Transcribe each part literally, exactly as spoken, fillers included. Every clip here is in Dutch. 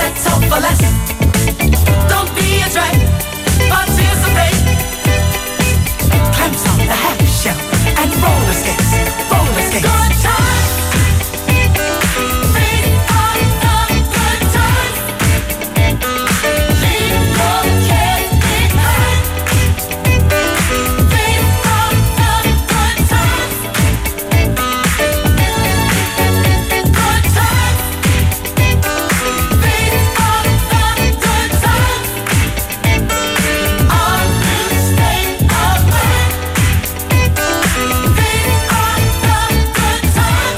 settle for less. Don't be a drag, participate. Clamps on the half shell and roller skates, roller skates. Good times. These are the good times. Leave your cares behind. These are the good times. Good times. These are the good times. Our new state of mind. These are the good times.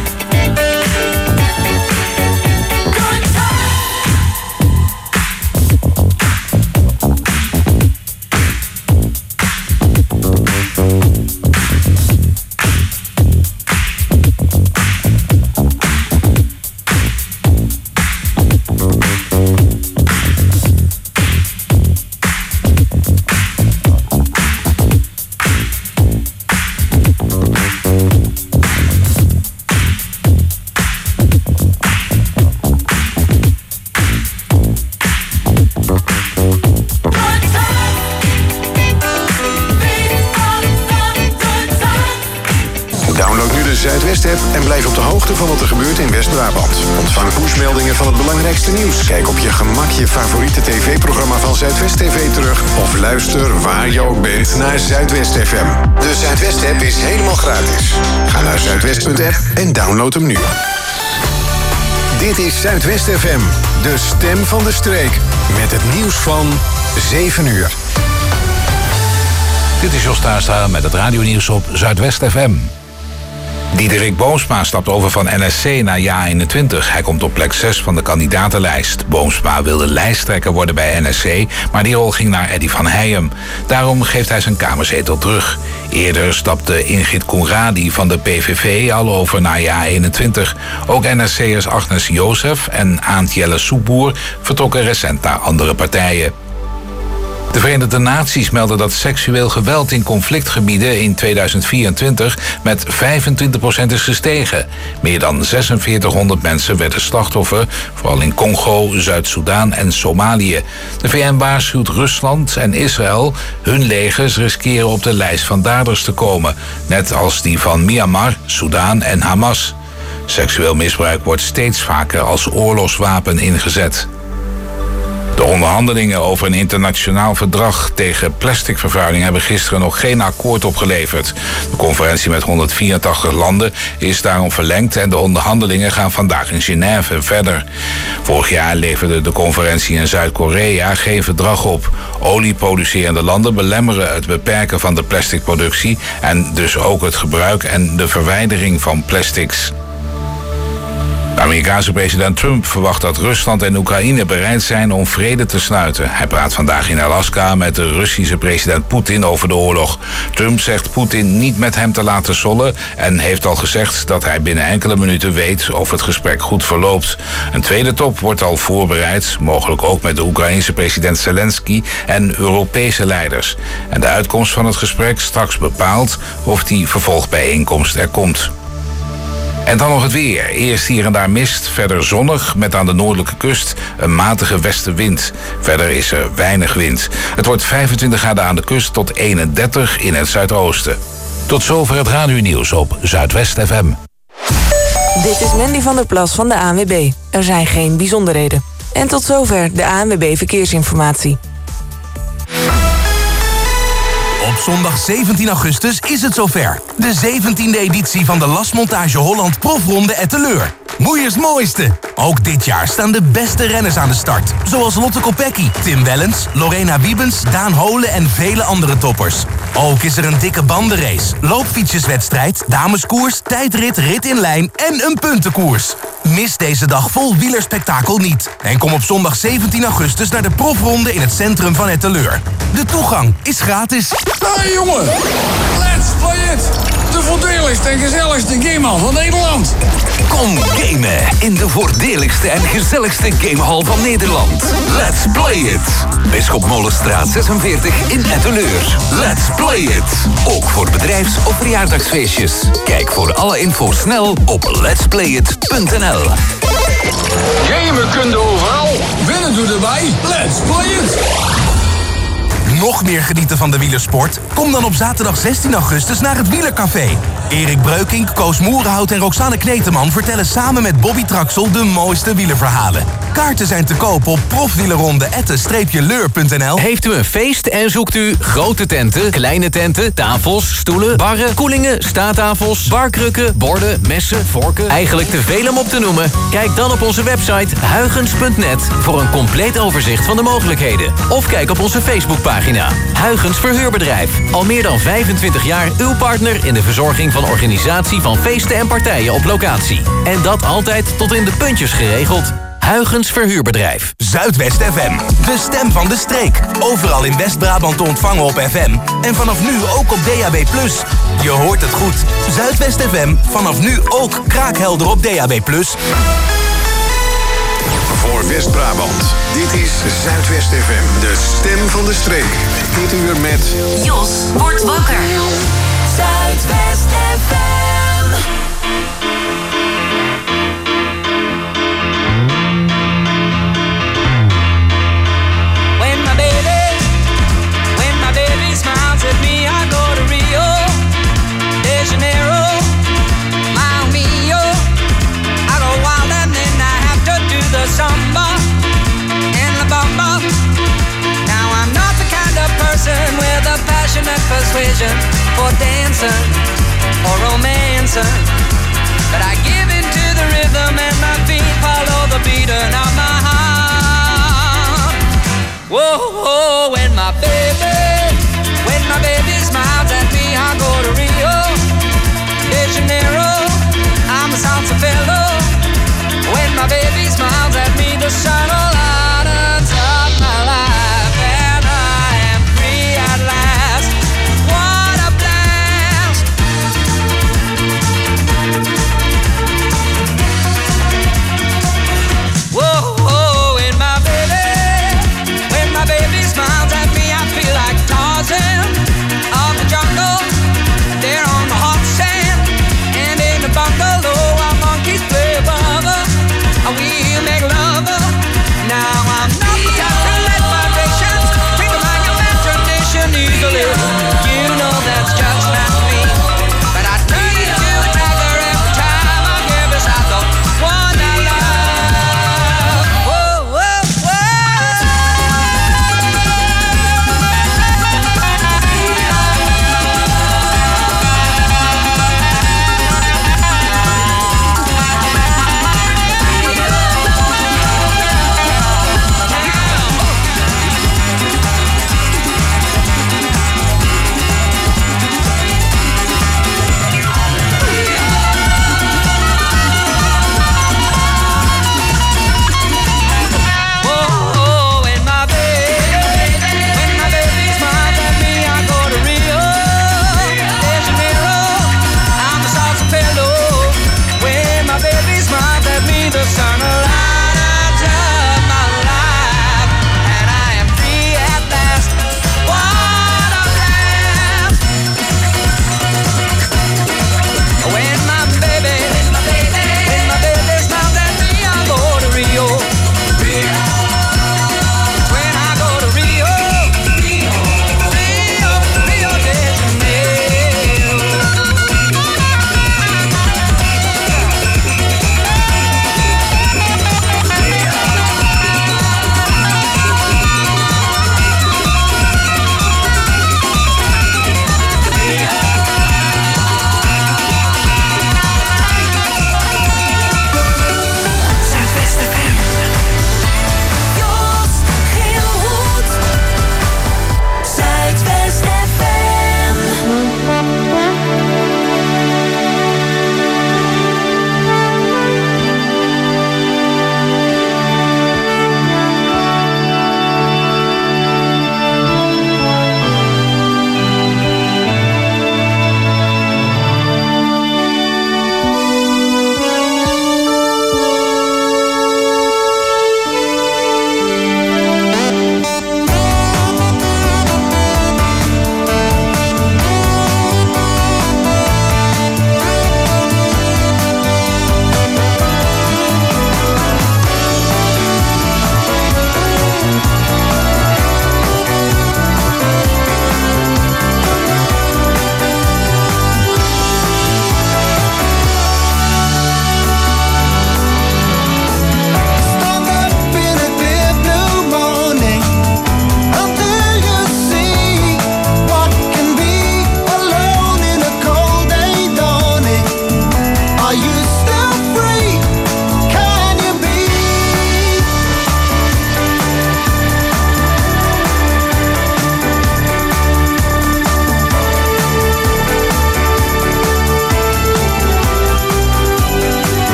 Good times. Download nu de Zuidwest-app en blijf op de hoogte van wat er gebeurt in West-Brabant. Ontvang pushmeldingen van het belangrijkste nieuws. Kijk op je gemak je favoriete tv-programma van Zuidwest T V terug. Of luister waar je ook bent naar Zuidwest F M. De Zuidwest-app is helemaal gratis. Ga naar zuidwest punt app en download hem nu. Dit is Zuidwest F M, de stem van de streek. Met het nieuws van zeven uur. Dit is Jos Taastra met het radionieuws op Zuidwest F M. Diederik Boomsma stapt over van N S C naar JA eenentwintig. Hij komt op plek zes van de kandidatenlijst. Boomsma wilde lijsttrekker worden bij N S C, maar die rol ging naar Eddy van Heijem. Daarom geeft hij zijn kamerzetel terug. Eerder stapte Ingrid Conradi van de P V V al over naar JA eenentwintig. Ook N S C'ers Agnes Jozef en Aantjelle Soeboer vertrokken recent naar andere partijen. De Verenigde Naties melden dat seksueel geweld in conflictgebieden in tweeduizend vierentwintig met vijfentwintig procent is gestegen. Meer dan zesenveertighonderd mensen werden slachtoffer, vooral in Congo, Zuid-Soedan en Somalië. De V N waarschuwt Rusland en Israël, hun legers riskeren op de lijst van daders te komen, net als die van Myanmar, Soedan en Hamas. Seksueel misbruik wordt steeds vaker als oorlogswapen ingezet. De onderhandelingen over een internationaal verdrag tegen plasticvervuiling hebben gisteren nog geen akkoord opgeleverd. De conferentie met honderdvierentachtig landen is daarom verlengd en de onderhandelingen gaan vandaag in Genève verder. Vorig jaar leverde de conferentie in Zuid-Korea geen verdrag op. Olieproducerende landen belemmeren het beperken van de plasticproductie en dus ook het gebruik en de verwijdering van plastics. De Amerikaanse president Trump verwacht dat Rusland en Oekraïne bereid zijn om vrede te sluiten. Hij praat vandaag in Alaska met de Russische president Poetin over de oorlog. Trump zegt Poetin niet met hem te laten sollen en heeft al gezegd dat hij binnen enkele minuten weet of het gesprek goed verloopt. Een tweede top wordt al voorbereid, mogelijk ook met de Oekraïense president Zelensky en Europese leiders. En de uitkomst van het gesprek straks bepaalt of die vervolgbijeenkomst er komt. En dan nog het weer. Eerst hier en daar mist, verder zonnig met aan de noordelijke kust een matige westenwind. Verder is er weinig wind. Het wordt vijfentwintig graden aan de kust tot eenendertig in het zuidoosten. Tot zover het radionieuws op Zuidwest F M. Dit is Mandy van der Plas van de A N W B. Er zijn geen bijzonderheden. En tot zover de A N W B Verkeersinformatie. Op zondag zeventien augustus is het zover. De zeventiende editie van de Lasmontage Holland Profronde Etteleur. Moeiers mooiste. Ook dit jaar staan de beste renners aan de start. Zoals Lotte Kopecky, Tim Wellens, Lorena Wiebens, Daan Holen en vele andere toppers. Ook is er een dikke bandenrace, loopfietsjeswedstrijd, dameskoers, tijdrit, rit in lijn en een puntenkoers. Mis deze dag vol wielerspektakel niet. En kom op zondag zeventien augustus naar de Profronde in het centrum van Etteleur. De toegang is gratis. Hey jongen, let's play it! De voordeligste en gezelligste gamehal van Nederland. Kom gamen in de voordeligste en gezelligste gamehal van Nederland. Let's play it! Bisschop Molenstraat zesenveertig in Etteleur. Let's play it! Ook voor bedrijfs- of verjaardagsfeestjes. Kijk voor alle info snel op letsplay it punt n l. Gamen kun je overal. auto erbij. Let's play it. Nog meer genieten van de wielersport? Kom dan op zaterdag zestien augustus naar het Wielercafé. Erik Breukink, Koos Moerenhout en Roxanne Kneteman vertellen samen met Bobby Traxel de mooiste wielerverhalen. Kaarten zijn te koop op profwielerronde streepje leur punt n l. Heeft u een feest en zoekt u grote tenten, kleine tenten, tafels, stoelen, barren, koelingen, staattafels, barkrukken, borden, messen, vorken? Eigenlijk te veel om op te noemen? Kijk dan op onze website huygens punt net voor een compleet overzicht van de mogelijkheden. Of kijk op onze Facebookpagina. Huygens Verhuurbedrijf. Al meer dan vijfentwintig jaar uw partner in de verzorging van organisatie van feesten en partijen op locatie. En dat altijd tot in de puntjes geregeld. Huygens Verhuurbedrijf. Zuidwest F M, de stem van de streek. Overal in West-Brabant te ontvangen op F M. En vanaf nu ook op D A B plus. Je hoort het goed. Zuidwest F M, vanaf nu ook kraakhelder op D A B plus. Voor West-Brabant, dit is Zuidwest F M, de stem van de streek. Dit uur met... Jos wordt wakker. Zuidwest F M. When my baby, when my baby smiles at me, I go to Rio de Janeiro, Mamma Mia. I go wild and then I have to do the samba and the bamba. Now I'm not the kind of person with a passionate persuasion for dancing or romancing, but I give in to the rhythm and my feet follow the beating of my heart. Whoa, whoa, when my baby, when my baby smiles at me, I go to Rio de Janeiro, I'm a salsa fellow. When my baby smiles at me, the sun will lightens up my life, and I am free at last. What a blast! Whoa.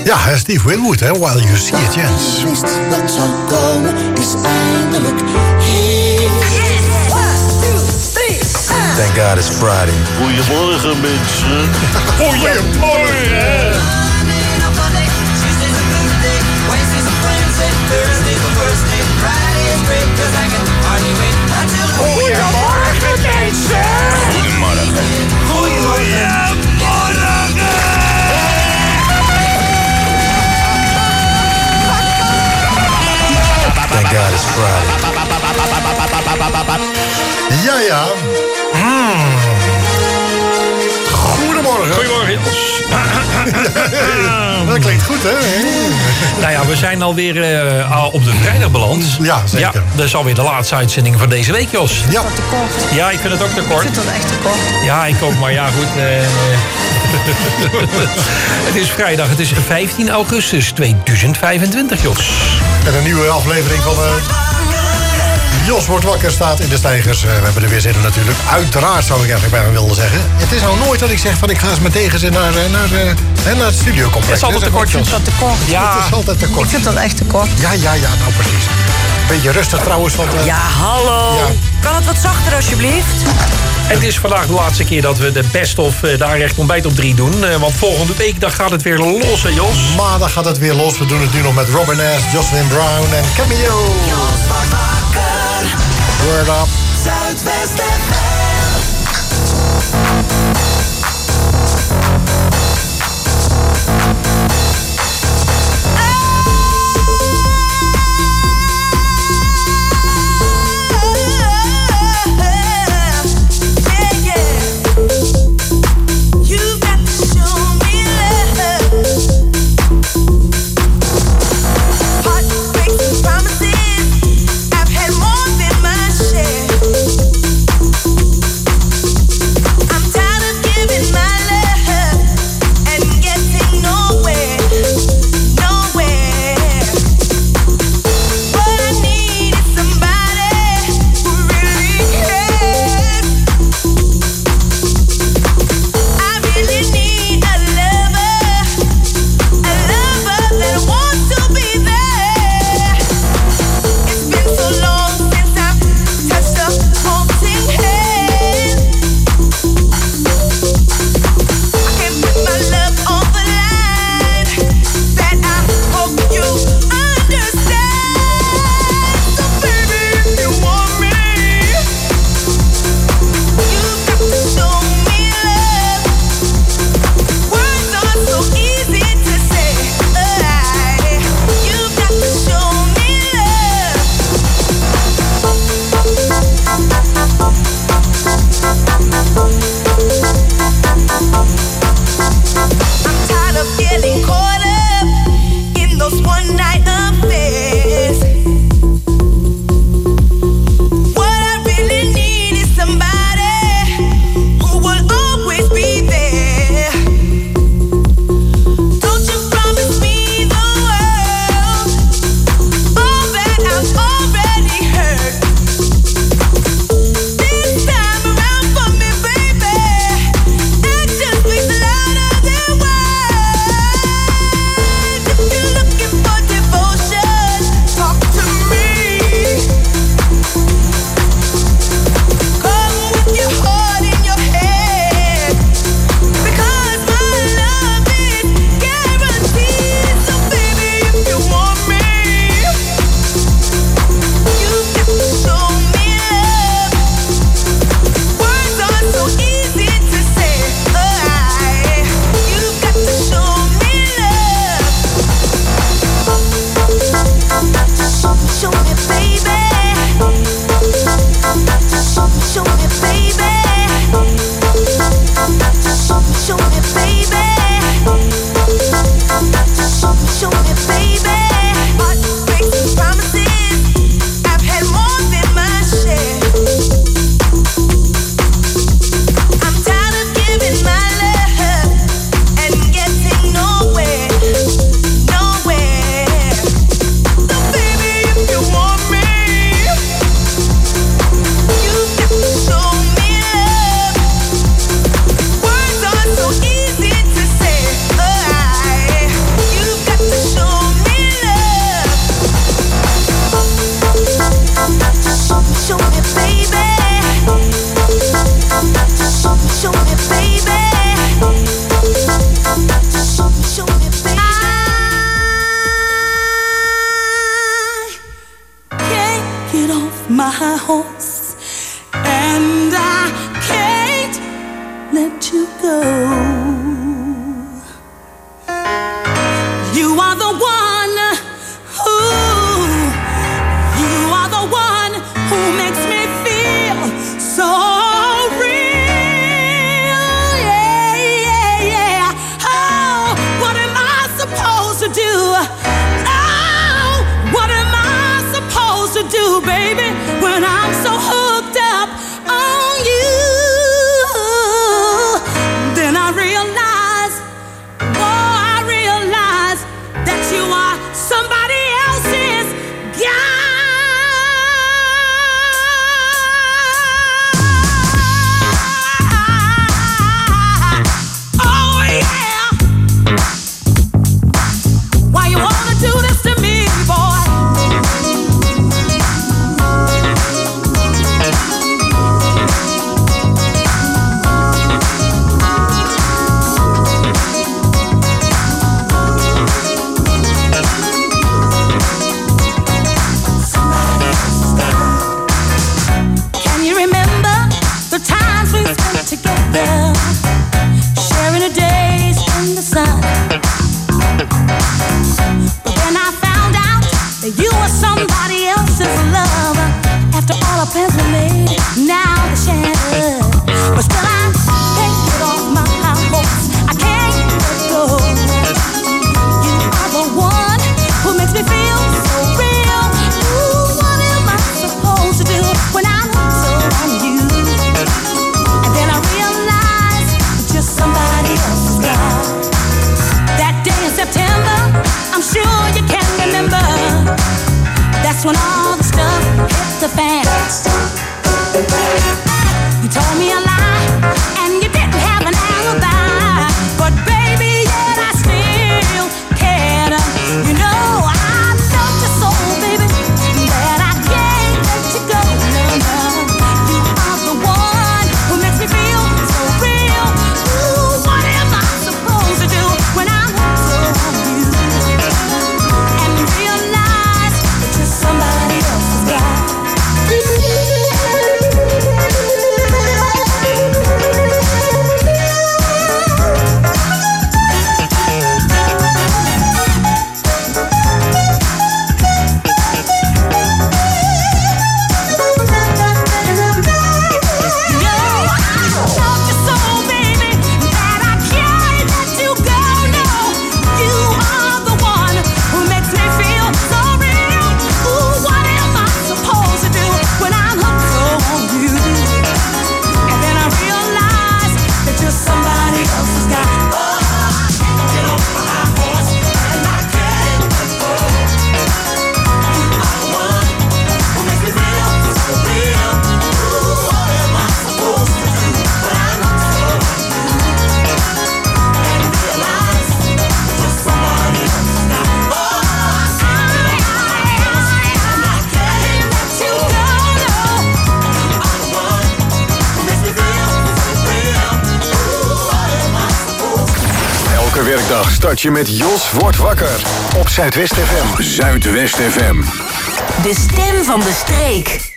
Ja, Steve Winwood, hè? While You See a Chance. Wist wat zou komen, is eindelijk hier. Thank God it's Friday. Goedemorgen, mensen. Goedemorgen. Goedemorgen, mensen. Goedemorgen. Goedemorgen. Thank God it's Friday. Ja, ja. Mm. Goedemorgen. Goedemorgen, Jos. Dat klinkt goed, hè? Nou ja, we zijn alweer uh, op de vrijdag beland. Ja, zeker. Ja, dat is alweer de laatste uitzending van deze week, Jos. Ja. Te kort. Ja, ik vind het ook te kort. Ik vind dat echt te kort. Ja, ik ook, maar ja, goed. Uh, het is vrijdag, het is vijftien augustus tweeduizend vijfentwintig, Jos. En een nieuwe aflevering van... Uh... Jos wordt wakker, staat in de stijgers. Uh, we hebben er weer zin in natuurlijk. Uiteraard zou ik eigenlijk bijna willen zeggen. Het is nou nooit dat ik zeg van ik ga eens met tegenzin naar, naar, naar, naar het studiocomplex. Het is altijd te kort, Jos. Ik vind dat te kort. Ja. Het is altijd te kort. Ik vind dat echt te kort. Ja, ja, ja, nou precies. Beetje rustig trouwens. Want, uh... Ja, hallo. Ja. Kan het wat zachter alsjeblieft? Het is vandaag de laatste keer dat we de best of uh, daar echt ontbijt op drie doen. Uh, want volgende week dan gaat het weer los, hè, Jos? Maandag gaat het weer los. We doen het nu nog met Robin S., Jocelyn Brown en Cameo. Jos wordt wakker. Word up. Zuidwest F M. Promises, I've had more than my share. horse, and I can't let you go. You are the one who, you are the one who makes me feel so real. Yeah, yeah, yeah. Oh, what am I supposed to do? Oh, what am I supposed to do, baby, when I'm so hooked up on you? Then I realize, oh, I realize that you are somebody else's guy. Oh, yeah. Why you wanna do this to me, boy? Can you remember the times we spent together, sharing the days in the sun? But then I found out that you were somebody else's lover. After all our plans were made, now they're shattered. But still I can't get off my high horse. I can't let go. You are the one who makes me feel so real. Ooh, what am I supposed to do when I'm so on you? And then I realize it's just somebody else's guy. That day in September, I'm sure you can remember. That's when all the stuff hit the fan. You told me a lie, and you didn't have an alibi. But baby, yet I still cared. You know I love you so, baby, that I can't let you go. No, no. You are the one who makes me feel so real. Ooh, what am I supposed to do when I'm so on you? And realize it's just somebody else's guy. Werkdag start je met Jos wordt wakker op Zuidwest F M. Zuidwest F M. De stem van de streek.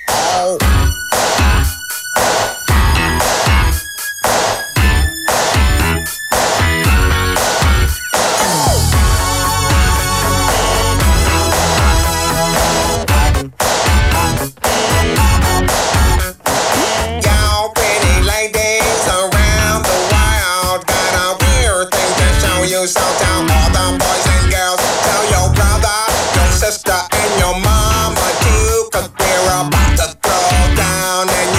So tell all the boys and girls, tell your brother, your sister, and your mama too, 'cause we're about to throw down and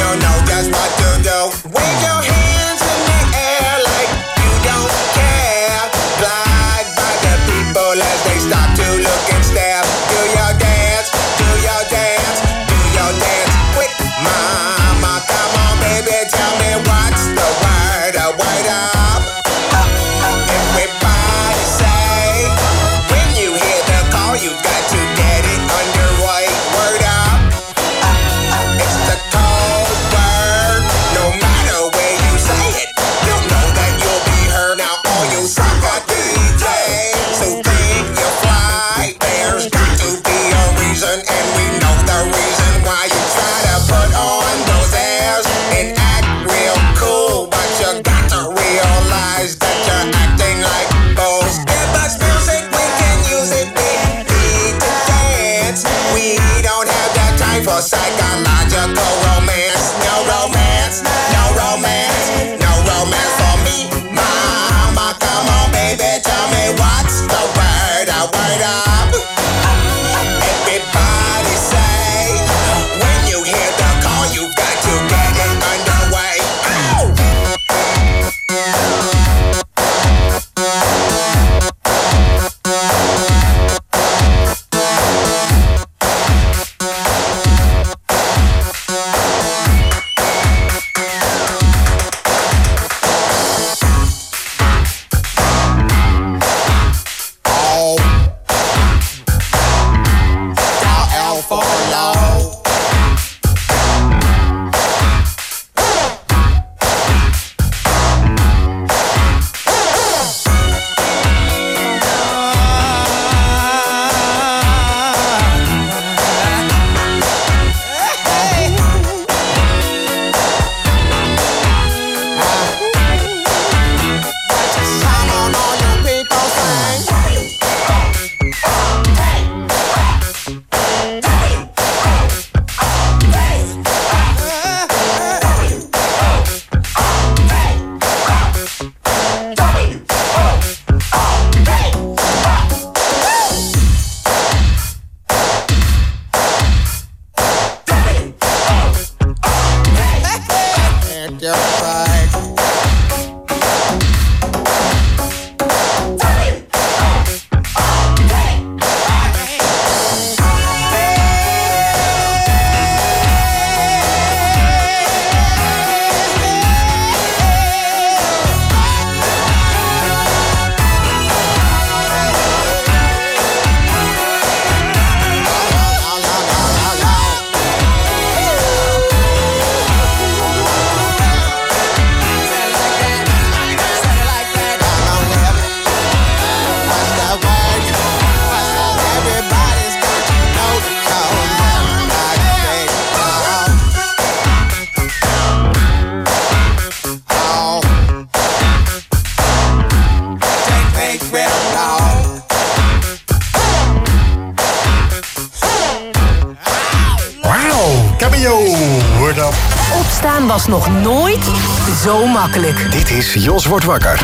Yo, word up. Opstaan was nog nooit zo makkelijk. Dit is Jos wordt wakker.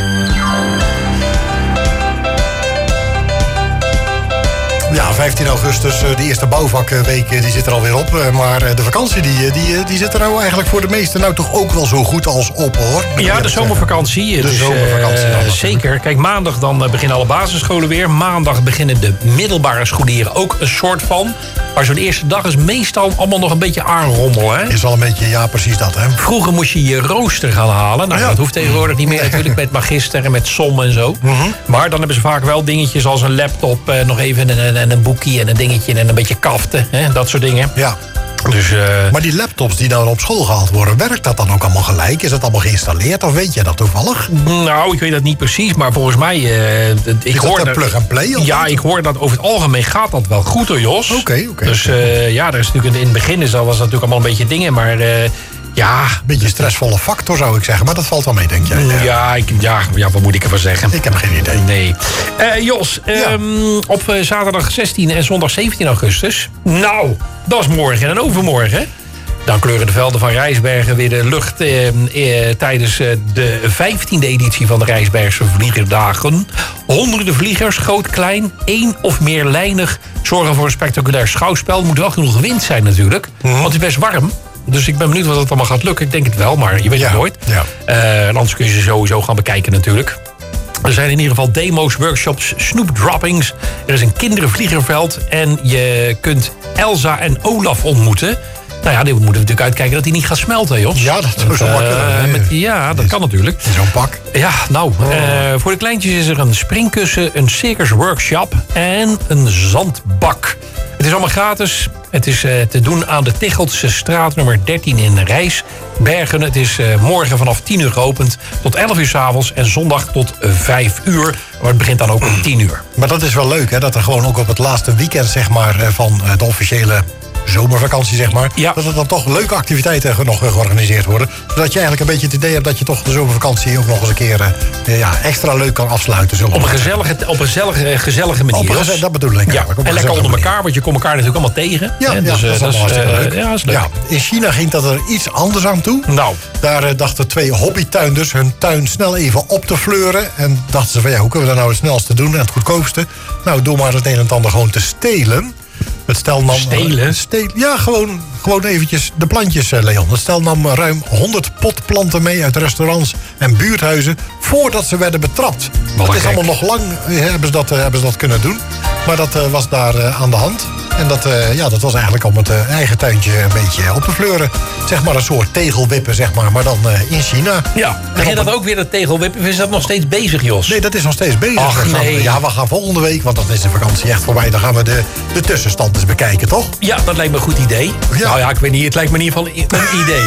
Ja, vijftien augustus, de eerste bouwvakweek, die zit er alweer op. Maar de vakantie, die, die, die zit er nou eigenlijk voor de meesten nou toch ook wel zo goed als op, hoor. Ja, de zomervakantie. De dus, zomervakantie dan, uh, zeker. Kijk, maandag dan beginnen alle basisscholen weer. Maandag beginnen de middelbare scholieren ook een soort van. Maar zo'n eerste dag is meestal allemaal nog een beetje aanrommel, hè? Is wel een beetje, ja, precies dat, hè. Vroeger moest je je rooster gaan halen. Nou, ja. dat hoeft tegenwoordig niet meer natuurlijk met magister en met som en zo. Mm-hmm. Maar dan hebben ze vaak wel dingetjes als een laptop, eh, nog even een, een, een boekje en een dingetje en een beetje kaften. Hè, dat soort dingen. Ja. Dus, uh, maar die laptops die dan op school gehaald worden, werkt dat dan ook allemaal gelijk? Is dat allemaal geïnstalleerd of weet je dat toevallig? Nou, ik weet dat niet precies, maar volgens mij... Uh, ik is hoor dat een plug-and-play? Ja, ik hoor dat over het algemeen gaat dat wel goed hoor, Jos. Oké, okay, oké. Okay, dus okay. Uh, ja, er is natuurlijk in het begin is, dat was natuurlijk allemaal een beetje dingen, maar... Uh, Ja, een beetje stressvolle factor zou ik zeggen, maar dat valt wel mee, denk jij? Ja, ja, ik, ja, ja wat moet ik ervan zeggen? Ik heb geen idee. Nee. Uh, Jos, ja. um, op uh, zaterdag zestien en zondag zeventien augustus... Nou, dat is morgen en overmorgen. Dan kleuren de velden van Rijsbergen weer de lucht uh, uh, tijdens uh, de vijftiende editie van de Rijsbergse Vliegerdagen. Honderden vliegers, groot, klein, één of meerlijnig... zorgen voor een spectaculair schouwspel. Er moet wel genoeg wind zijn natuurlijk, mm-hmm. want het is best warm. Dus ik ben benieuwd wat het allemaal gaat lukken. Ik denk het wel, maar je weet het ja, nooit. Ja. Uh, anders kun je ze sowieso gaan bekijken natuurlijk. Er zijn in ieder geval demo's, workshops, snoepdroppings. Er is een kinderenvliegerveld. En je kunt Elsa en Olaf ontmoeten. Nou ja, die moeten we natuurlijk uitkijken dat hij niet gaat smelten, Jos. Ja, dat is zo uh, makkelijk. Met, ja, dat kan natuurlijk. In zo'n pak. Ja, nou, oh. uh, voor de kleintjes is er een springkussen, een circus workshop en een zandbak. Het is allemaal gratis. Het is uh, te doen aan de Ticheltse straat nummer dertien in Rijsbergen. Het is uh, morgen vanaf tien uur geopend tot elf uur 's avonds en zondag tot vijf uur. Maar het begint dan ook om tien uur. Maar dat is wel leuk, hè? Dat er gewoon ook op het laatste weekend zeg maar, van de officiële zomervakantie, zeg maar. Ja. Dat er dan toch leuke activiteiten nog georganiseerd worden. Zodat je eigenlijk een beetje het idee hebt dat je toch de zomervakantie ook nog eens een keer uh, ja, extra leuk kan afsluiten. Op een gezellige, op een gezellige, gezellige manier. Op een gezell- dat bedoel ik. Ja. En lekker onder elkaar, manier. Want je komt elkaar natuurlijk allemaal tegen. Ja, hè? ja Dus, dat is uh, allemaal hartstikke uh, leuk. Ja, is leuk. Ja, in China ging dat er iets anders aan toe. Nou. Daar uh, dachten twee hobbytuinders hun tuin snel even op te fleuren. En dachten ze van ja, hoe kunnen we dat nou het snelste doen en het goedkoopste? Nou, door maar het een en het ander gewoon te stelen. Het stel nam... Stelen? Stelen ja, gewoon, gewoon eventjes de plantjes, Leon. Het stel nam ruim honderd potplanten mee uit restaurants en buurthuizen voordat ze werden betrapt. Wat het is gek. allemaal nog lang uh, hebben, ze dat, uh, hebben ze dat kunnen doen. Maar dat uh, was daar uh, aan de hand. En dat, uh, ja, dat was eigenlijk om het uh, eigen tuintje een beetje op te fleuren. Zeg maar een soort tegelwippen, zeg maar, maar dan uh, in China. Ja, begint dat ook weer, dat tegelwippen? Of is dat nog steeds bezig, Jos? Nee, dat is nog steeds bezig. Ach, we gaan, nee. Ja, we gaan volgende week, want dan is de vakantie echt voorbij. Dan gaan we de, de tussenstand eens bekijken, toch? Ja, dat lijkt me een goed idee. Ja. Nou ja, ik weet niet, het lijkt me in ieder geval een idee.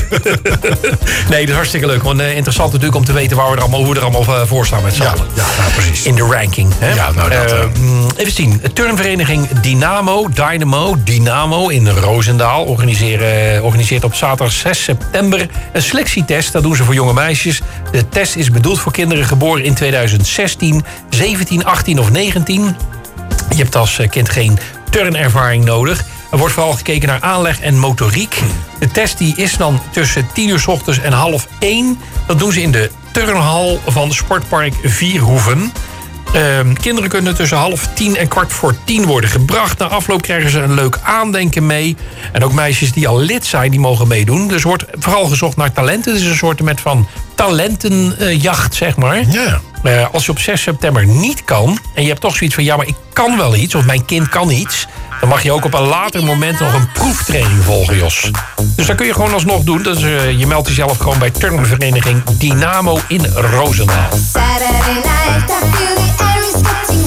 Nee, dat is hartstikke leuk. Want uh, interessant natuurlijk om te weten waar we er allemaal, hoe we er allemaal uh, voor staan met z'n Ja, allen. ja, nou, precies. In de ranking. Hè? Ja, nou, dat, Uh, uh, even zien. Turnvereniging Dynamo, Dynamo, Dynamo in Roosendaal organiseren, organiseert op zaterdag zes september een selectietest. Dat doen ze voor jonge meisjes. De test is bedoeld voor kinderen geboren in tweeduizend zestien, zeventien, achttien of negentien. Je hebt als kind geen turnervaring nodig. Er wordt vooral gekeken naar aanleg en motoriek. De test die is dan tussen tien uur 's ochtends en half één. Dat doen ze in de turnhal van Sportpark Vierhoeven. Uh, kinderen kunnen tussen half tien en kwart voor tien worden gebracht. Na afloop krijgen ze een leuk aandenken mee. En ook meisjes die al lid zijn, die mogen meedoen. Dus er wordt vooral gezocht naar talenten. Het is een soort met van talentenjacht, zeg maar. Ja. Uh, als je op zes september niet kan... en je hebt toch zoiets van, ja, maar ik kan wel iets... of mijn kind kan iets... dan mag je ook op een later moment nog een proeftraining volgen, Jos. Dus dat kun je gewoon alsnog doen. Dus, uh, je meldt jezelf gewoon bij turnvereniging Dynamo in Roosendaal. Saturday night, I feel the air is getting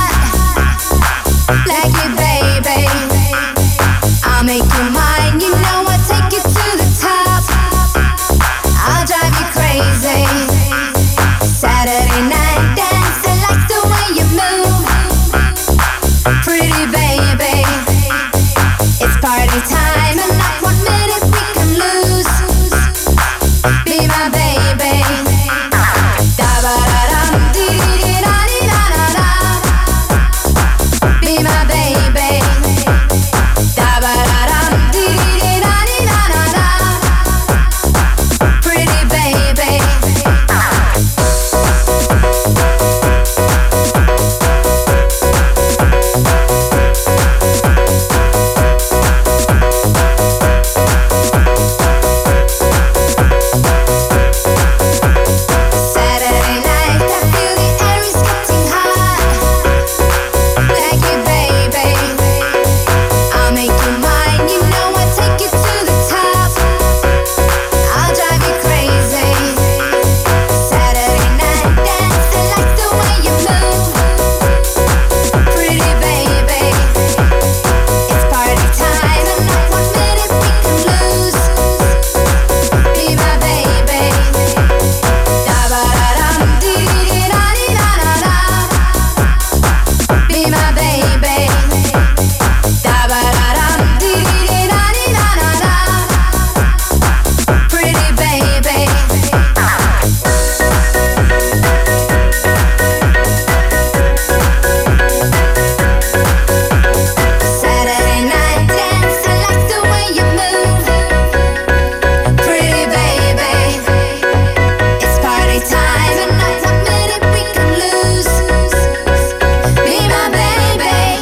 hot. Like me, baby. I'll make you mine, you know I'll take you to the top. I'll drive you crazy. Saturday night dancing like the way you move. Pretty baby, it's party time and not one minute we can lose. Be my baby. Da ba da dum dee dee da dee da. my baby. Da ba da dum, dee dee dee da dee da da da. Pretty baby. Saturday night dance, I like the way you move. Pretty baby. It's party time and not one minute we can lose. Be my baby.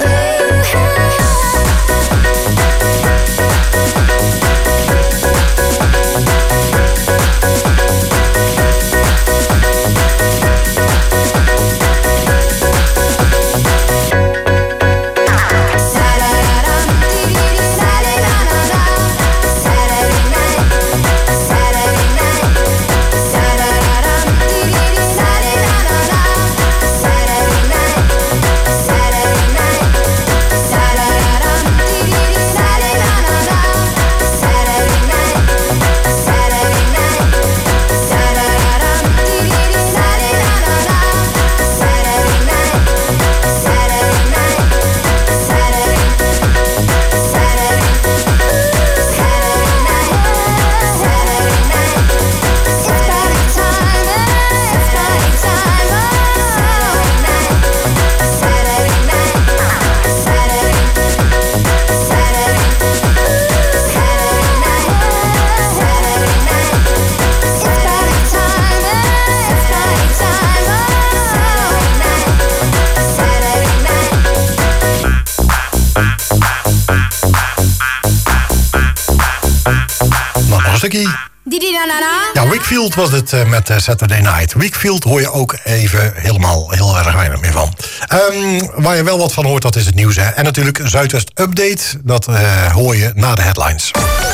Ja, Wakefield was het uh, met uh, Saturday Night. Wakefield hoor je ook even helemaal heel erg weinig meer van. Um, waar je wel wat van hoort, dat is het nieuws. Hè? En natuurlijk Zuidwest Update, dat uh, hoor je na de headlines.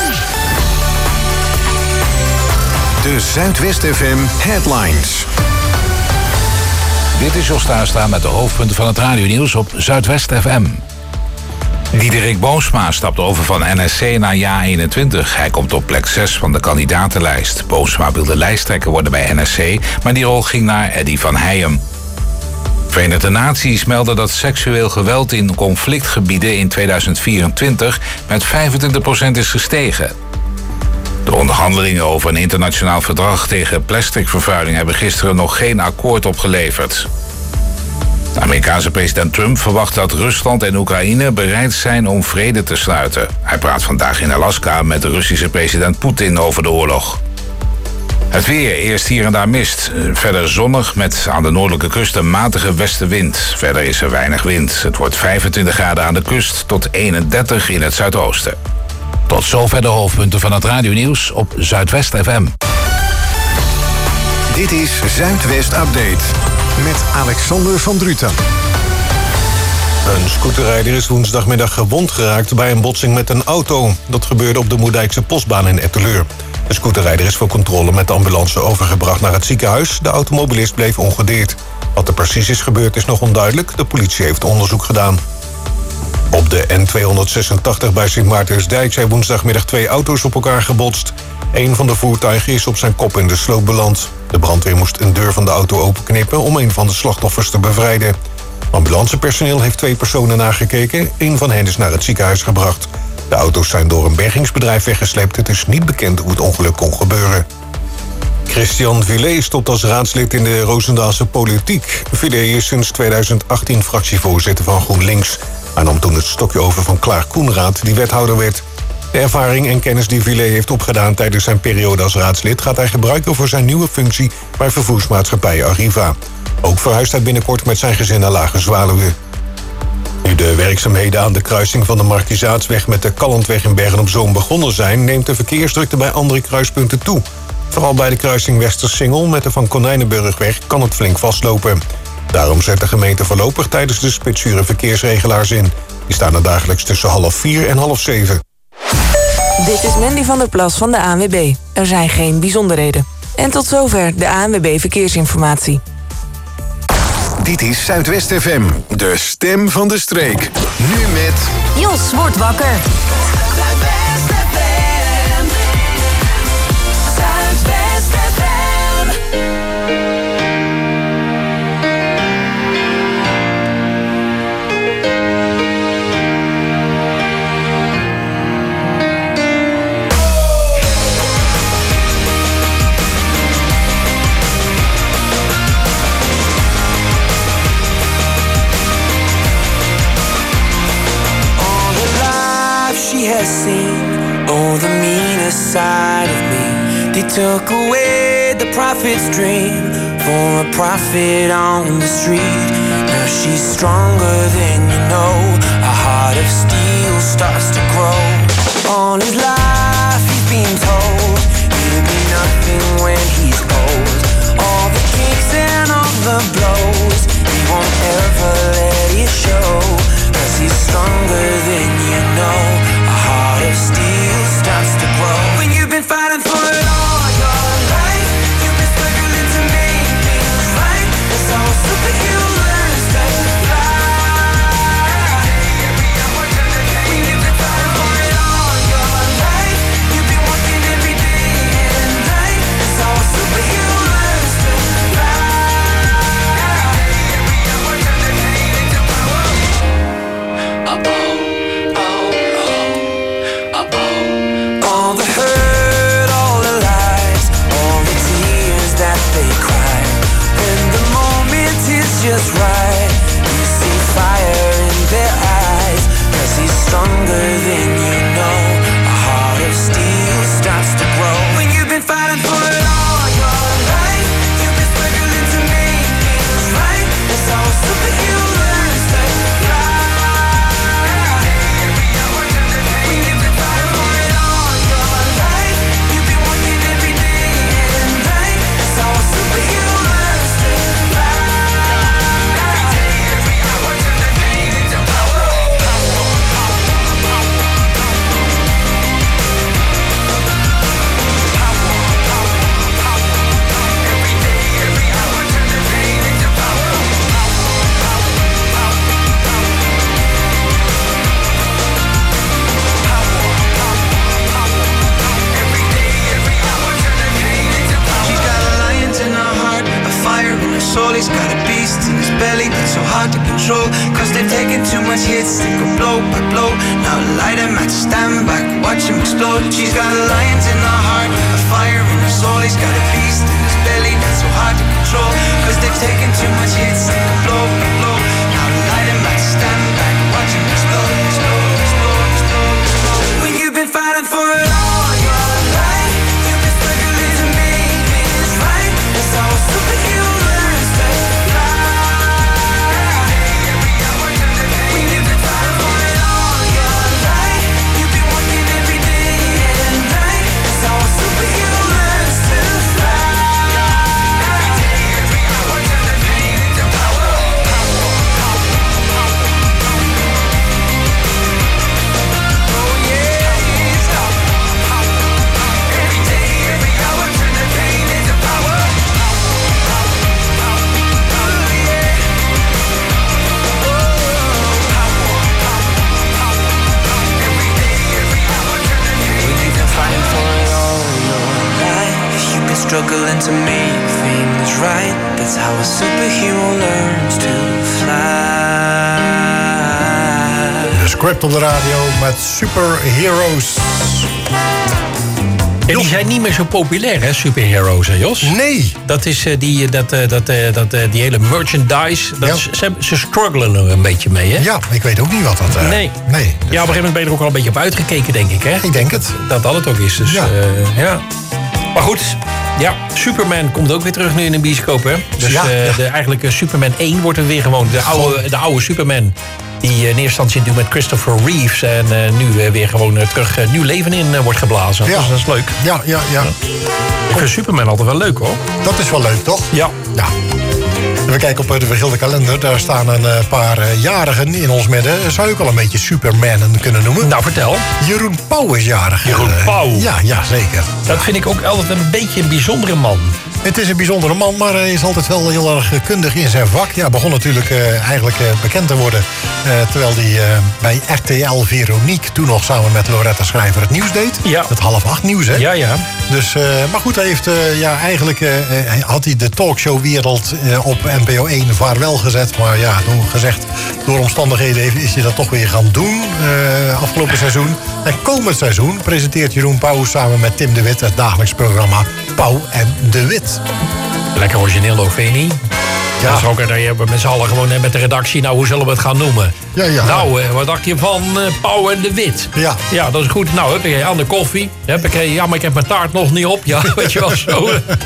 De Zuidwest F M Headlines. Dit is Jos Tuinstra met de hoofdpunten van het radionieuws op Zuidwest F M. Diederik Boomsma stapt over van N S C naar JA eenentwintig. Hij komt op plek zes van de kandidatenlijst. Boomsma wilde lijsttrekker worden bij N S C, maar die rol ging naar Eddy van Heijem. Verenigde Naties melden dat seksueel geweld in conflictgebieden in tweeduizend vierentwintig met vijfentwintig procent is gestegen. De onderhandelingen over een internationaal verdrag tegen plasticvervuiling hebben gisteren nog geen akkoord opgeleverd. De Amerikaanse president Trump verwacht dat Rusland en Oekraïne bereid zijn om vrede te sluiten. Hij praat vandaag in Alaska met de Russische president Poetin over de oorlog. Het weer, eerst hier en daar mist. Verder zonnig met aan de noordelijke kust een matige westenwind. Verder is er weinig wind. Het wordt vijfentwintig graden aan de kust tot eenendertig in het zuidoosten. Tot zover de hoofdpunten van het radionieuws op Zuidwest F M. Dit is Zuidwest Update met Alexander van Druten. Een scooterrijder is woensdagmiddag gewond geraakt bij een botsing met een auto. Dat gebeurde op de Moerdijkse postbaan in Etteleur. De scooterrijder is voor controle met de ambulance overgebracht naar het ziekenhuis. De automobilist bleef ongedeerd. Wat er precies is gebeurd is nog onduidelijk. De politie heeft onderzoek gedaan. Op de N tweehonderdzesentachtig bij Sint Maartensdijk zijn woensdagmiddag twee auto's op elkaar gebotst. Een van de voertuigen is op zijn kop in de sloot beland. De brandweer moest een deur van de auto openknippen om een van de slachtoffers te bevrijden. Ambulancepersoneel heeft twee personen nagekeken. Een van hen is naar het ziekenhuis gebracht. De auto's zijn door een bergingsbedrijf weggesleept. Het is niet bekend hoe het ongeluk kon gebeuren. Christian Villet stopt als raadslid in de Roosendaalse politiek. Villet is sinds tweeduizend achttien fractievoorzitter van GroenLinks. Hij nam toen het stokje over van Klaar Koenraad, die wethouder werd. De ervaring en kennis die Villet heeft opgedaan tijdens zijn periode als raadslid gaat hij gebruiken voor zijn nieuwe functie bij vervoersmaatschappij Arriva. Ook verhuist hij binnenkort met zijn gezin naar Lage Zwaluwe. Nu de werkzaamheden aan de kruising van de Markizaatsweg met de Kallandweg in Bergen-op-Zoom begonnen zijn, neemt de verkeersdrukte bij andere kruispunten toe. Vooral bij de kruising Westersingel met de Van Konijnenburgweg kan het flink vastlopen. Daarom zet de gemeente voorlopig tijdens de spitsuren verkeersregelaars in. Die staan er dagelijks tussen half vier en half zeven. Dit is Mandy van der Plas van de A N W B. Er zijn geen bijzonderheden. En tot zover de A N W B Verkeersinformatie. Dit is Zuidwest F M, de stem van de streek. Nu met... Jos wordt wakker. ever seen. Oh, the meanest side of me. They took away the prophet's dream for a prophet on the street. Now she's stronger than you know. A heart of steel starts to grow. All his life he's been told he'll be nothing when he's old. All the kicks and all the blows, he won't ever let it show. Cause he's stronger than you know. A heart of steel starts to grow. When you've been fighting for it all your life, you've been struggling to make things right. That's how a superhero learns to fly. When you've been fighting for it all your life, you've been working every day and night. That's how a superhero learns to fly. All the hurt, all the lies, all the tears that they cry. When the moment is just right, you see fire in their eyes. Cause he's stronger than you know. A heart of steel starts to grow. When you've been fighting for it all your life, you've been struggling to make things right. That's how a superhero learns to fly. When you've been fighting for it all your life, you've been working every day and night. That's how a superhero learns to fly. Every hour turn the pain into power. Every day, every hour turn the pain into power. Every day, every hour turn the pain into power. She's got a lion in her heart, a fire in her soul. He's got a beast in his belly that's so hard to control. Cause they've taken too much hits, they go blow by blow. Now light him at stand back, watch him explode. She's got a lion in her heart, a fire in her soul. He's got a beast in his belly that's so hard to control. Cause they've taken too much hits, they go blow by blow. Now light him at stand back, watch him explode, explode, explode, explode, explode. When you've been fighting for it all your life, you've been struggling to make things right. That's how a superhero learns to fly. When you've been fighting for it all your life, you've been working every day and night. That's how a superhero learns to fly. Every hour turn the pain into power. Oh yeah, stop. Every day, every hour turn the pain into power. Oh yeah. Every day, every hour turn the pain. When you've been fighting for it all your life, you've been struggling to make things right. That's how a superhero learns to fly. De script op de radio met superheroes. En die zijn niet meer zo populair, hè, superheroes, hè, Jos? Nee. Dat is eh, die, eh, dat, eh, dat, eh, dat, eh, die hele merchandise. Dat Ja. is- ze, ze struggelen er een beetje mee, hè? Ja, ik weet ook niet wat dat... eh, Nee. Nee. Ja, op een gegeven moment ben je er ook al een beetje op uitgekeken, denk ik, hè? Ik denk het. Dat dat het ook is. Dus, Ja. ja. ja. Maar goed, ja, Superman komt ook weer terug nu in de bioscoop, hè? Dus Ja, eh, ja. De, eigenlijk eh, Superman één wordt er weer gewoon. De oude, de oude Superman. Die eh, in eerste instantie natuurlijk met Christopher Reeves. En eh, nu eh, weer gewoon eh, terug eh, nieuw leven in eh, wordt geblazen. Ja. Dus dat is leuk. Ja, ja, ja. Ik vind Superman altijd wel leuk, hoor. Dat is wel leuk, toch? Ja. Ja. We kijken op de vergilde kalender. Daar staan een eh, paar eh, jarigen in ons midden. Zou je ook al een beetje Supermannen kunnen noemen? Nou, vertel. Jeroen Pauw is jarig. Jeroen Eh, Pauw. Ja, ja, zeker. Dat vind ik ook altijd een beetje een bijzondere man. Het is een bijzondere man, maar hij is altijd wel heel erg kundig in zijn vak. Ja, begon natuurlijk eh, eigenlijk eh, bekend te worden... eh, terwijl hij eh, bij R T L Veronique toen nog samen met Loretta Schrijver het nieuws deed. Ja. Het half acht nieuws, hè? Ja, ja. Dus, eh, maar goed, hij heeft, eh, ja, eigenlijk eh, eh, had hij de talkshowwereld eh, op N P O één vaarwel gezet. Maar ja, toen gezegd, door omstandigheden heeft- is hij dat toch weer gaan doen eh, afgelopen seizoen. En komend seizoen presenteert Jeroen Pauw samen met Tim de Wit het dagelijks programma Pauw en de Wit. Lekker origineel ook, vind je niet? Ja. Dat is ook, dat je met z'n allen gewoon eh, met de redactie, nou, hoe zullen we het gaan noemen? Ja, ja. Nou, eh, wat dacht je van uh, Pauw en de Wit? Ja. Ja, dat is goed. Nou, heb je aan de koffie. Heb ik, ja, maar ik heb mijn taart nog niet op. Ja, weet je wel, zo.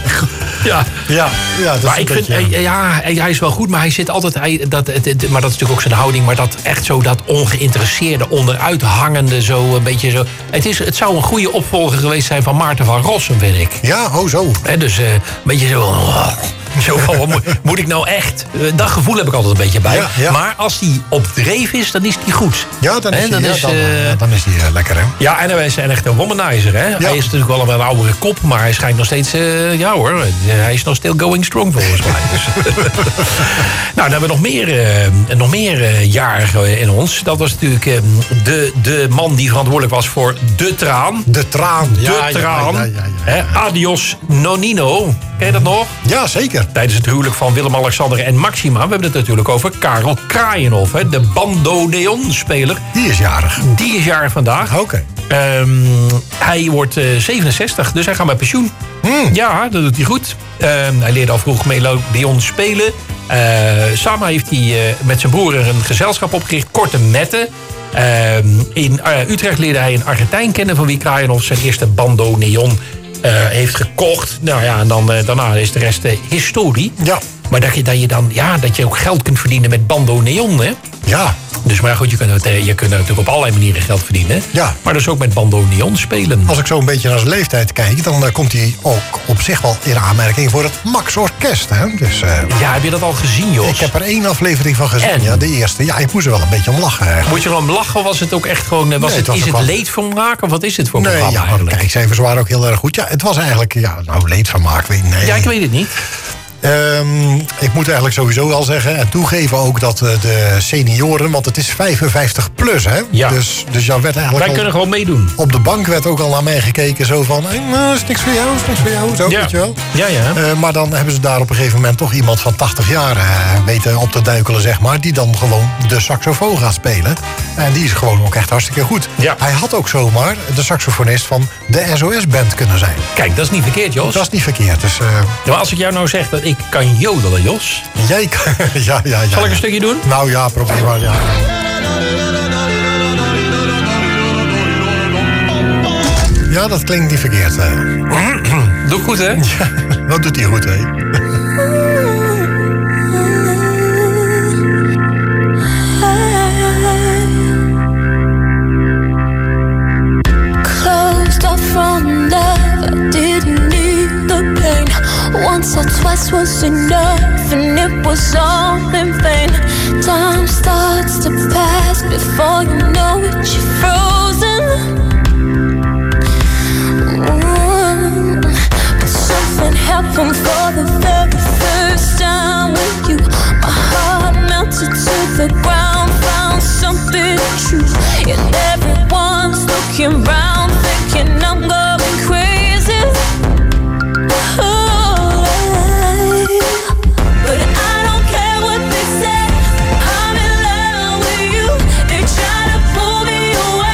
Ja. Ja, ja, dat maar is ik een vind, beetje, hij, ja, hij, hij is wel goed, maar hij zit altijd, hij, dat, het, het, maar dat is natuurlijk ook zijn houding, maar dat echt zo, dat ongeïnteresseerde, onderuithangende, zo een beetje zo. Het, is, het zou een goede opvolger geweest zijn van Maarten van Rossum, vind ik. Ja, oh zo. He, dus uh, een beetje zo, oh, zo van, wat moet, moet ik nou echt? Uh, dat gevoel heb ik altijd een beetje bij. Ja, ja. Maar als hij op dreef is, dan is hij goed. Ja, dan is He, hij, dan ja, is, dan, uh, dan is hij uh, lekker, hè? Ja, en hij is een echte womanizer, hè? Ja. Hij is natuurlijk wel een oudere kop, maar hij schijnt nog steeds, uh, ja hoor, hij is nog still going strong volgens mij. Dus. Nou, dan hebben we nog meer, uh, nog meer uh, jarigen in ons. Dat was natuurlijk uh, de, de man die verantwoordelijk was voor De Traan. De Traan, De ja, Traan. Ja, ja, ja, ja, ja. Hè, Adios Nonino. Ken je dat nog? Ja, zeker. Tijdens het huwelijk van Willem-Alexander en Maxima. We hebben het natuurlijk over Karel Kraaienhof, hè, de bandoneonspeler. Die is jarig. Die is jarig vandaag. Oké. Okay. Um, hij wordt uh, zevenenzestig, dus hij gaat met pensioen. Hmm. Ja, dat doet hij goed. Um, hij leerde al vroeg melodion spelen. Uh, samen heeft hij uh, met zijn broer een gezelschap opgericht, Korte Metten. Uh, in uh, Utrecht leerde hij een Argentijn kennen, van wie Kraaienhof zijn eerste bandoneon uh, heeft gekocht. Nou ja, en dan, uh, daarna is de rest uh, historie. Ja. Maar dat je, dat, je dan, ja, dat je ook geld kunt verdienen met bandoneon, hè? Ja. Dus maar goed, je kunt, het, je kunt natuurlijk op allerlei manieren geld verdienen. Ja. Maar dus ook met bandoneon spelen. Als ik zo een beetje naar zijn leeftijd kijk, dan uh, komt hij ook op zich wel in aanmerking voor het Max Orkest. Hè? Dus, uh, ja, heb je dat al gezien, Jos? Ik heb er één aflevering van gezien. En? Ja, de eerste. Ja, ik moest er wel een beetje om lachen. Eigenlijk. Moet je er om lachen of was het ook echt gewoon... Was Nee, het, het was is ook het wel- leedvermaak of wat is het voor Nee, programma ja, eigenlijk? kijkcijfers waren ook heel erg goed. Ja, het was eigenlijk, ja, nou, leedvermaak. weet- Nee. Ja, ik weet het niet. Um, ik moet eigenlijk sowieso al zeggen en toegeven ook dat uh, de senioren, want het is vijfenvijftig plus, hè? Ja. Dus, dus ja, werd eigenlijk Wij al- kunnen gewoon meedoen. op de bank werd ook al naar mij gekeken, zo van, hey, nou, is niks voor jou, is niks voor jou, zo, Ja. weet je wel. Ja, ja. Uh, maar dan hebben ze daar op een gegeven moment toch iemand van tachtig jaar uh, weten op te duikelen, zeg maar, die dan gewoon de saxofoon gaat spelen. En die is gewoon ook echt hartstikke goed. Ja. Hij had ook zomaar de saxofonist van de S O S-band kunnen zijn. Kijk, dat is niet verkeerd, Jos. Dat is niet verkeerd, dus... Uh, Ja, maar als ik jou nou zeg dat ik kan jodelen, Jos. jij kan... ja, ja, ja. Zal ik een stukje doen? Nou ja, probeer maar, ja. Ja, dat klinkt niet verkeerd. Hè. Doe ik goed, hè? Ja, dat doet hij goed, hè. Closed off from love, I didn't need the pain. Once or twice was enough, and it was all in vain. Time starts to pass before you know it, you're frozen. Mm. But something happened for the very first time with you. My heart melted to the ground, found something true. And everyone's looking round, thinking I'm going crazy. Oh, but I don't care what they say. I'm in love with you. They try to pull me away.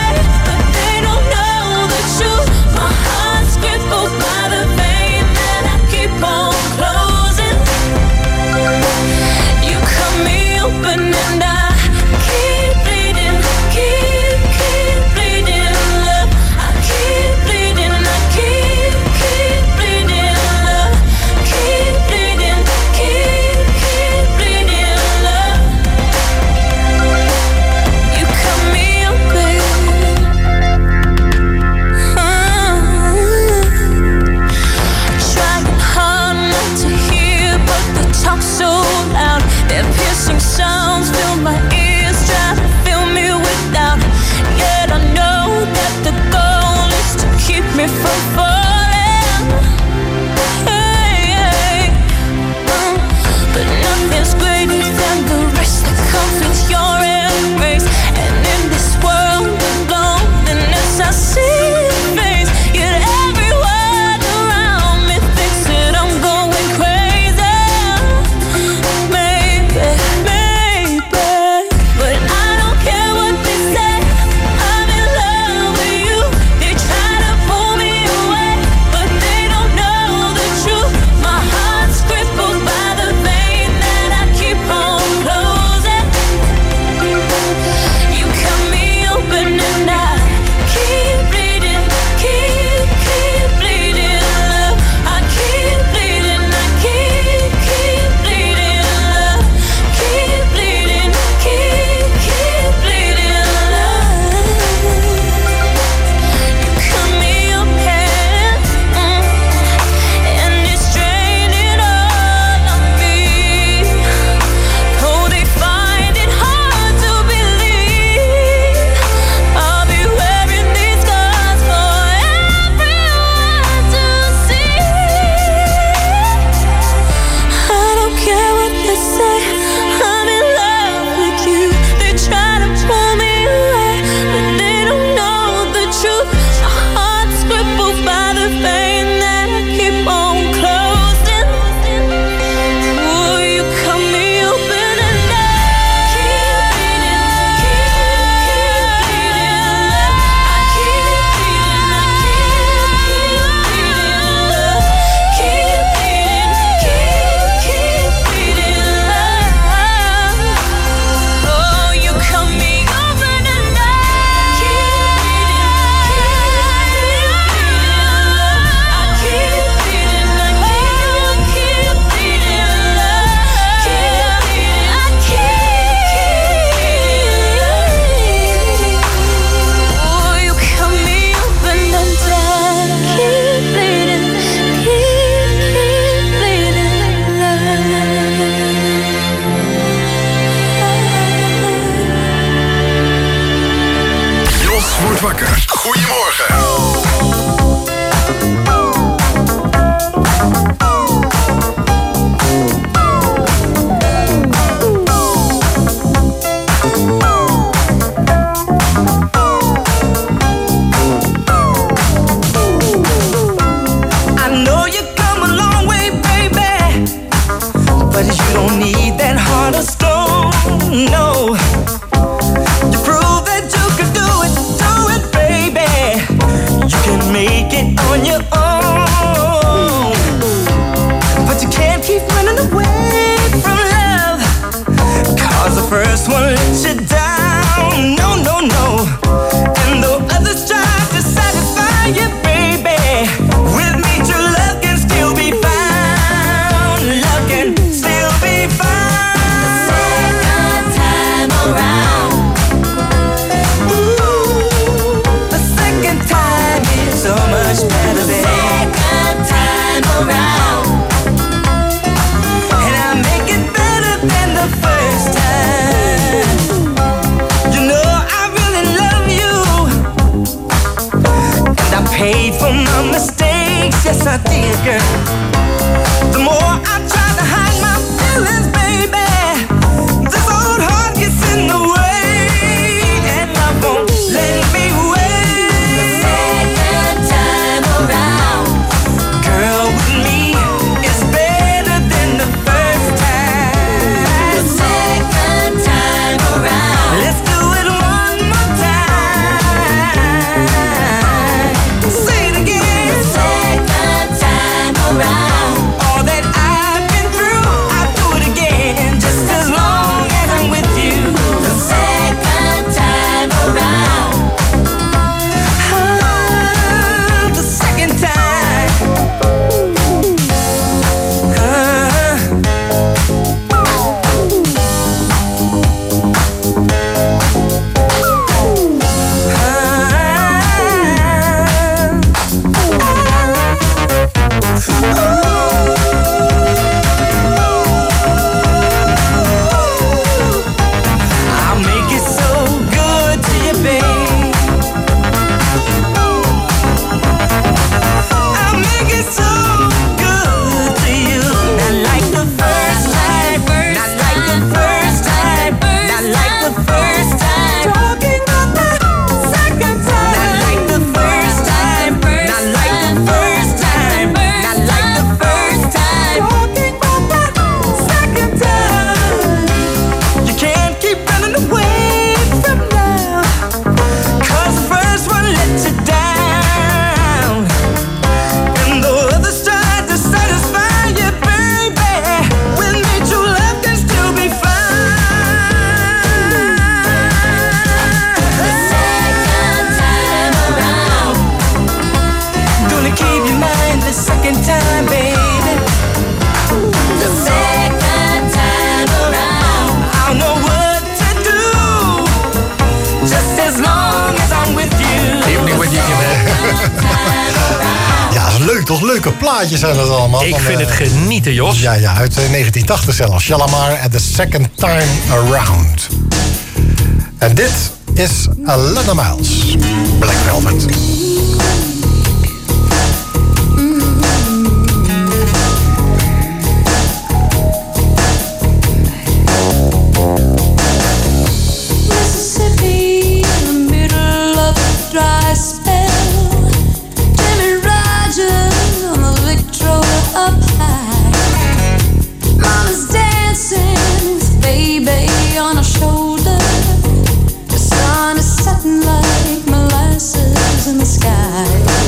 wordt wakker. Goedemorgen. You don't need that heart of stone, no. You prove that you can do it, do it, baby. You can make it on your own. But you can't keep running away from love, 'cause the first one let you down, no, no, no. And though others try to satisfy you, baby, with me true love can still be found. Love can still be found. The second time around. Ooh, the second time is so much better, baby. The second time around. And I make it better than the first time. You know I really love you, and I paid for my mistakes, yes I did, girl. The more I try to hide my feelings, baby, this old heart gets in the way, and love won't let me wait. The second time around, girl, with me is better than the first time. The second time around, let's do it one more time. Say it again. The second time around. All that I've been through, I'll do it again, just as long as I'm with you. The second time around. Ah, the second time. I'll make it so good to you, babe. I'll make it so good to you. Not like the first time, not like the first time, not like the first time. Talking about the second time. Not like the first time, not like the first time, not like the first time. Talking about the second time. You can't keep running away from love, 'cause the first one let you down. And though others tried to satisfy you, baby, with me true love can still be found. The second time around, gonna keep your mind the second time, baby. The second time around, I'll know what to do, just as long as I'm with you. Evening with you, Ja, dat is leuk toch? Leuke plaatjes zijn dat allemaal. Ik van, vind eh, het genieten, Jos. Ja, ja, uit eh, negentien tachtig zelfs. Shalamar at the second time around. En dit is Alana Miles. Black Velvet. Mississippi, in the middle of a dry spell. Jimmy Rogers on the Victrola up high. Mama's dancing with baby on her shoulder. The sun is setting like molasses in the sky.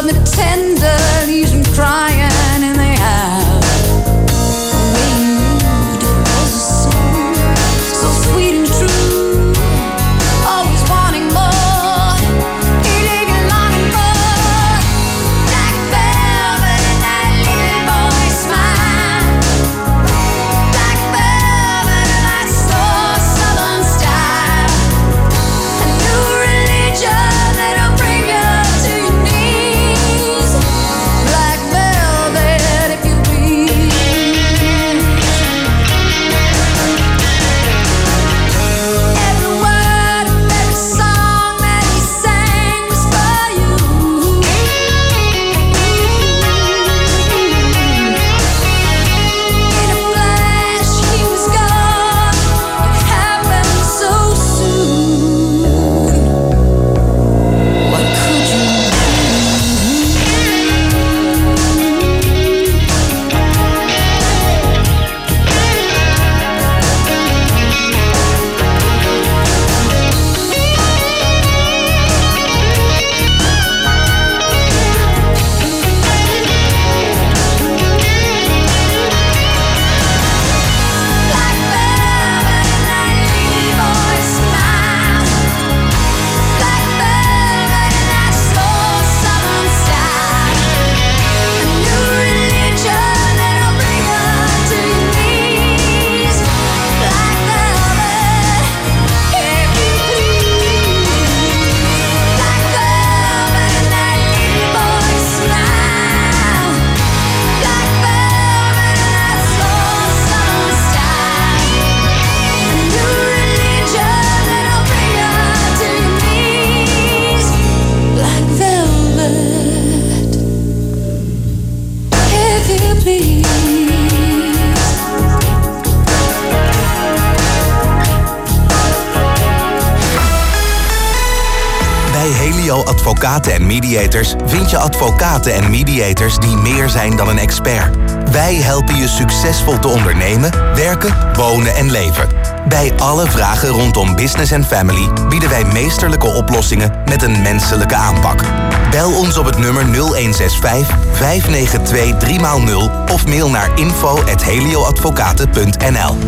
the tender leaves them crying and they have. The way you moved was a song, so sweet and true. Always wanting more, eating long and more. Black velvet and that little boy smile. Black velvet and that slow southern style. A new religion that'll bring you to your knees. Black velvet, if you please. Every word of every song that he sang was for you. In a flash, he was gone. It happened so soon. What could you Black velvet and that little boy smile. Black velvet and that slow southern style. A new religion that'll bring you to your knees. Black velvet, if you please. Black velvet and that little boy smile. Black velvet and that slow southern style. A new religion that'll bring you to your knees. Black velvet, if you please. Bij Helio Advocaten en Mediators vind je advocaten en mediators die meer zijn dan een expert. Wij helpen je succesvol te ondernemen, werken, wonen en leven. Bij alle vragen rondom business en family bieden wij meesterlijke oplossingen met een menselijke aanpak. Bel ons op het nummer nul een zes vijf, vijf negen twee, drie nul of mail naar info at helioadvocaten punt n l.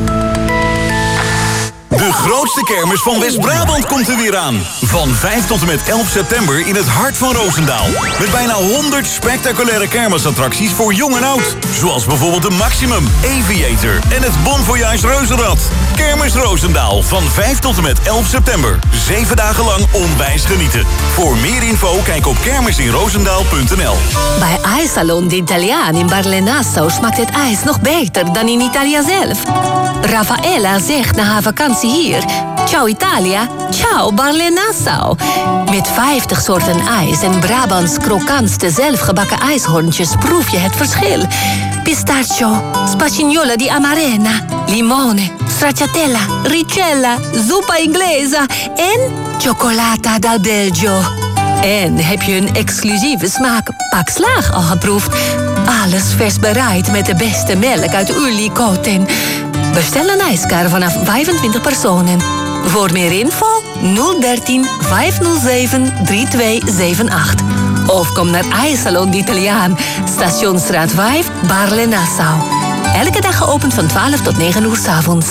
De grootste kermis van West-Brabant komt er weer aan. Van vijf tot en met elf september in het hart van Roosendaal. Met bijna honderd spectaculaire kermisattracties voor jong en oud. Zoals bijvoorbeeld de Maximum, Aviator en het Bon Voyage Reuzenrad. Kermis Roosendaal van vijf tot en met elf september. Zeven dagen lang onwijs genieten. Voor meer info kijk op kermisinroosendaal punt n l. Bij IJssalon de Italiaan in Barle-Nassau smaakt het ijs nog beter dan in Italië zelf. Raffaella zegt na haar vakantie hier: ciao Italia, ciao Barle-Nassau. Met vijftig soorten ijs en Brabants krokantste zelfgebakken ijshoorntjes proef je het verschil. Pistachio, spagnola di amarena, limone, stracciatella, ricella, zuppa inglesa en cioccolata dal Belgio. En heb je een exclusieve smaak Pak Slaag al geproefd? Alles vers bereid met de beste melk uit Ulikoten. Bestel een ijskar vanaf vijfentwintig personen. Voor meer info nul dertien, vijfhonderdzeven, drieëntwintig zevenentachtig. Of kom naar IJssalon de Italiaan, Stationsstraat vijf, Barle-Nassau. Elke dag geopend van twaalf tot negen uur 's avonds.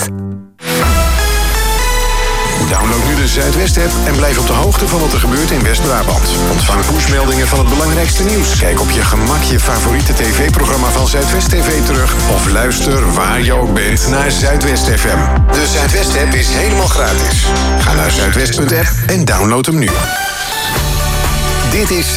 Download nu de Zuidwest-app en blijf op de hoogte van wat er gebeurt in West-Brabant. Ontvang pushmeldingen van het belangrijkste nieuws. Kijk op je gemak je favoriete tv-programma van Zuidwest T V terug. Of luister waar je ook bent naar Zuidwest F M. De Zuidwest-app is helemaal gratis. Ga naar zuidwest punt app en download hem nu. Dit is